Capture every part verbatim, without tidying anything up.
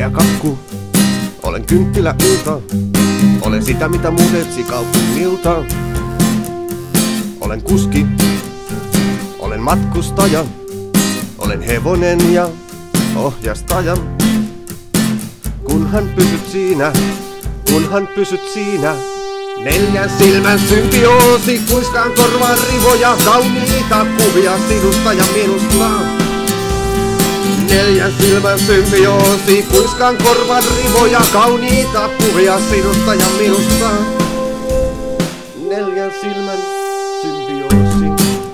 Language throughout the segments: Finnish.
ja kakku. Olen kynttilä ilta. Olen sitä mitä muut etsi kaupungilta. Olen kuski. Olen matkustaja. Olen hevonen ja ohjastaja. Kunhan pysyt siinä, kunhan pysyt siinä. Neljän silmän symbioosi, kuiskaan korvaan rivoja, kauniita kuvia sinusta ja minusta. Neljän silmän symbioosi, kuiskaan korvaan rivoja, kauniita kuvia sinusta ja minusta. Neljän silmän symbioosi.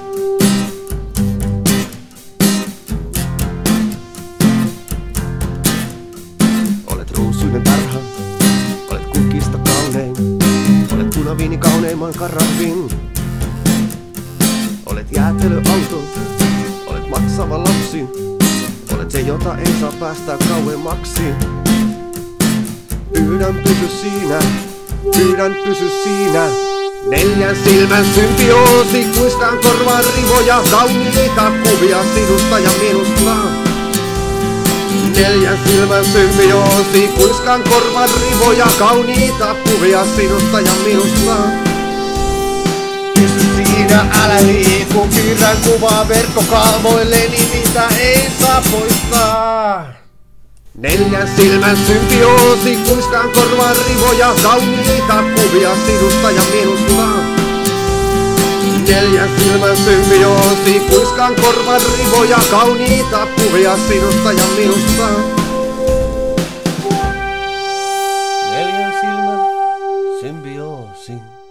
Olet ruusuinen tarha, olet kukista kaunein. Olet punaviini kauneimman karabin. Olet jäätelöauto, olet maksava lapsi. Olet se, jota ei saa päästää kauemmaksi. Pyydän pysy siinä, pyydän pysy siinä. Neljän silmän symbioosi, kuiskaan korvaan rivoja, kauniita kuvia sinusta ja minusta. Neljän silmän symbioosi, kuiskaan korvan rivoja, kauniita kuvia sinusta ja minusta. Pysy siinä, älä liiku, piirrän kuvaa verkkokalvoilleni, mitä ei saa poistaa. Neljän silmän symbioosi, kuiskaan korvaan rivoja, kauniita kuvia sinusta ja minusta. Neljän silmän symbioosi, kuiskaan korvan rivoja, kauniita kuvia sinusta ja minusta. Neljän silmän symbioosi.